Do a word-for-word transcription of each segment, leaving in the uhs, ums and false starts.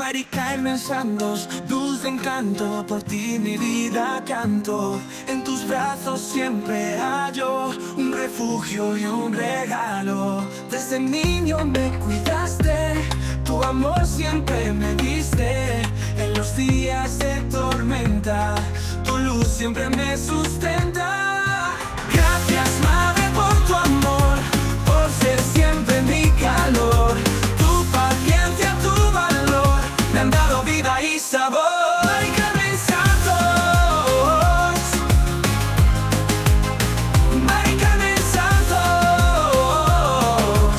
Mari Carmen Santos, dulce encanto, por ti mi vida canto. En tus brazos siempre hallo un refugio y un regalo. Desde niño me cuidaste, tu amor siempre me diste. En los días de tormenta, tu luz siempre me sustenta. Gracias, madre, por tu amor, por ser siempre mi calor. Tu paciencia, tu valor, me han dado vida y sabor. Mari Carmen Santos, Mari Carmen Santos.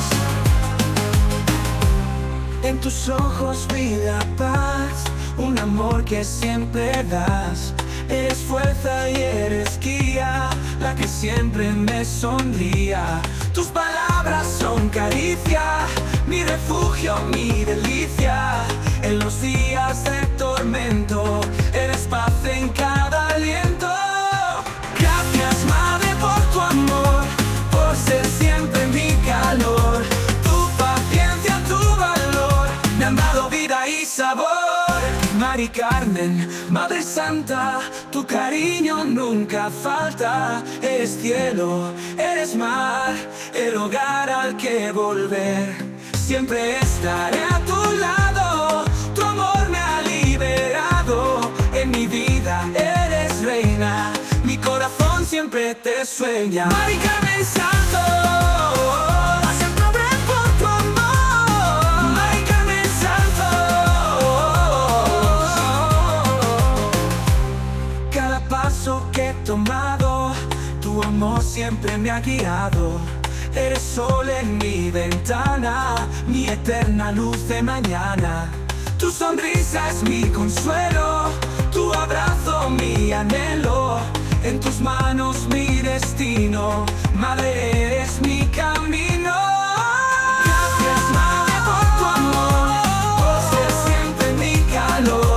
En tus ojos vi la paz, un amor que siempre das. Eres fuerza y eres guía, la que siempre me sonría. Tus palabras son caricia, mi refugio, mi delicia. En los días de tormento, eres paz en cada aliento. Gracias, madre, por tu amor, por ser siempre mi calor. Tu paciencia, tu valor, me han dado vida y sabor. Mari Carmen, Madre Santa, tu cariño nunca falta. Eres cielo, eres mar, el hogar al que volver. Siempre estaré a tu lado, tu amor me ha liberado. En mi vida eres reina, mi corazón siempre te sueña. Mari Carmen Santos, que he tomado, tu amor siempre me ha guiado. Eres sol en mi ventana, mi eterna luz de mañana. Tu sonrisa es mi consuelo, tu abrazo mi anhelo. En tus manos mi destino, madre, eres mi camino. Gracias, madre, por tu amor, por ser siempre mi calor.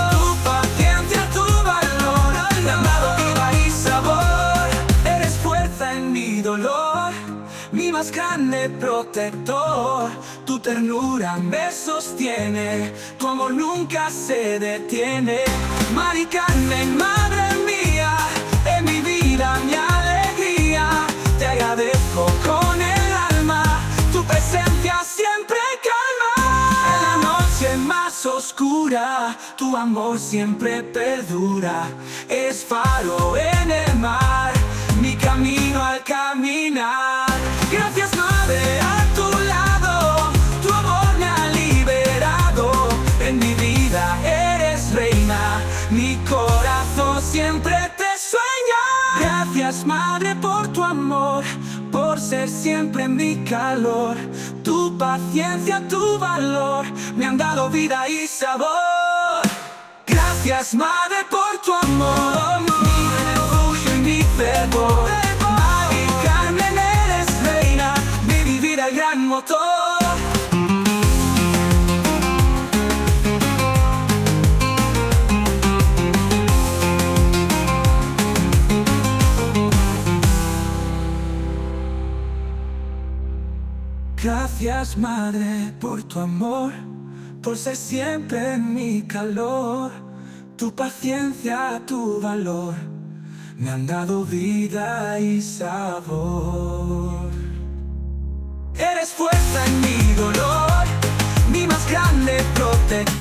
Mi más grande protector, tu ternura me sostiene, tu amor nunca se detiene. Mari Carmen, madre mía, en mi vida mi alegría, te agradezco con el alma, tu presencia siempre calma. En la noche más oscura, tu amor siempre perdura. Es faro en el mar, mi camino al caminar. Gracias, madre, a tu lado, tu amor me ha liberado. En mi vida eres reina, mi corazón siempre te sueña. Gracias, madre, por tu amor, por ser siempre mi calor. Tu paciencia, tu valor, me han dado vida y sabor. Gracias, madre, por tu amor, mi refugio y mi fervor. Mari Carmen, eres reina, mi vida el gran motor. Gracias, madre, por tu amor, por ser siempre mi calor. Tu paciencia, tu valor, me han dado vida y sabor. Eres fuerza en mi dolor, mi más grande protector.